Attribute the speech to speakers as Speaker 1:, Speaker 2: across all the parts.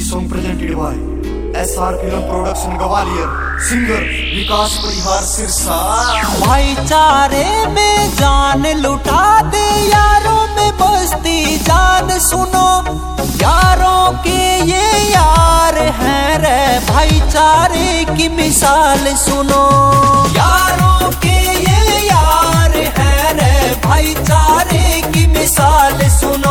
Speaker 1: song presented by SR Film Production Gwalior, singer विकास परिहार सिरसा।
Speaker 2: भाईचारे में जान लुटा दे, यारों में बस्ती जान सुनो, यारों के ये यार हैं रे, भाईचारे की मिसाल सुनो, यारों के ये यार हैं रे, भाईचारे की मिसाल सुनो।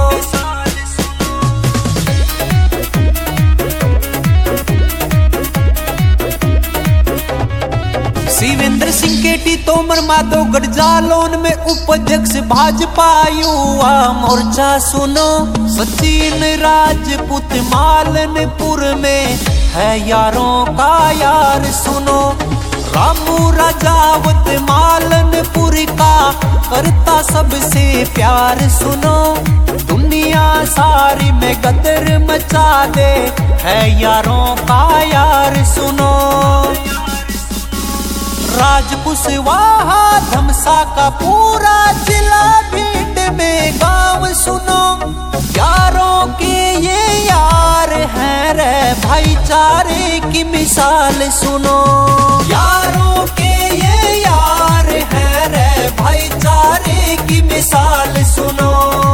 Speaker 2: शिवेंद्र सिंह केटी तोमर माधवगढ़ जालौन में उपाध्यक्ष भाजपा युवा मोर्चा सुनो, सचिन राजपूत मालनपुर में है यारों का यार सुनो, रामू राजावत मालनपुर का करता सबसे प्यार सुनो, दुनिया सारी में गदर मचा दे है यारों का यार सुनो। राज कुशवाहा धमसा का पूरा जिला भीड़ में गांव सुनो, यारों के ये यार हैं रे, भाईचारे की मिसाल सुनो, यारों के ये यार हैं रे, भाईचारे की मिसाल सुनो।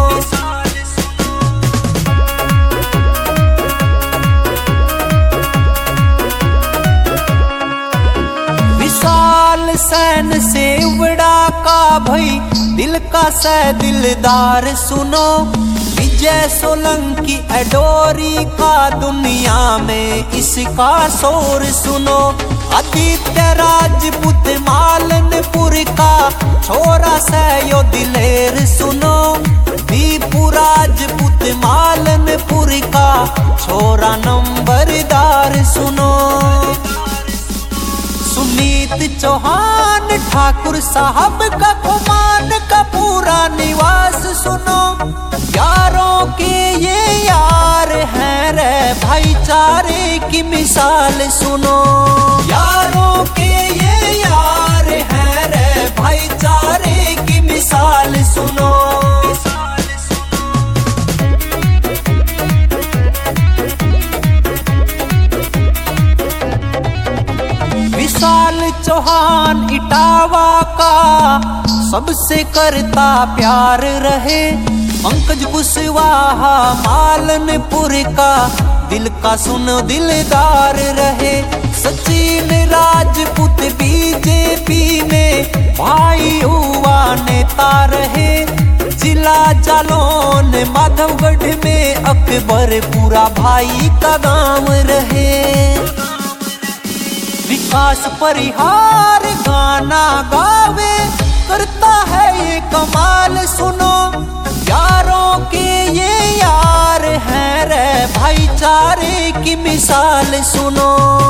Speaker 2: सैन से उड़ा का भई दिल का से दिलदार सुनो, विजय सोलंकी एडोरी का दुनिया में इसका शोर सुनो, आदित्य राजपूत मालनपुर का छोरा से यो दिलेर सुनो, दीपू राजपूत मालनपुर का छोरा नंबरदार सुनो, सुनीत चौहान ठाकुर साहब का कुमान का पूरा निवास सुनो, यारों के ये यार हैं रे, भाईचारे की मिसाल सुनो, यारों के ये यार हैं रे, भाईचारे की मिसाल सुनो। विशाल चौहान इटावा का सबसे करता प्यार रहे, पंकज कुशवाहा मालनपुर का दिल का सुनो दिलदार रहे, सचिन राजपूत बीजेपी में भाई युवा नेता रहे, जिला जालौन माधवगढ़ में अकबर पूरा भाई का गांव रहे, विकास परिहार गाना गावे करता है ये कमाल सुनो, यारों के ये यार हैं रे, भाईचारे की मिसाल सुनो।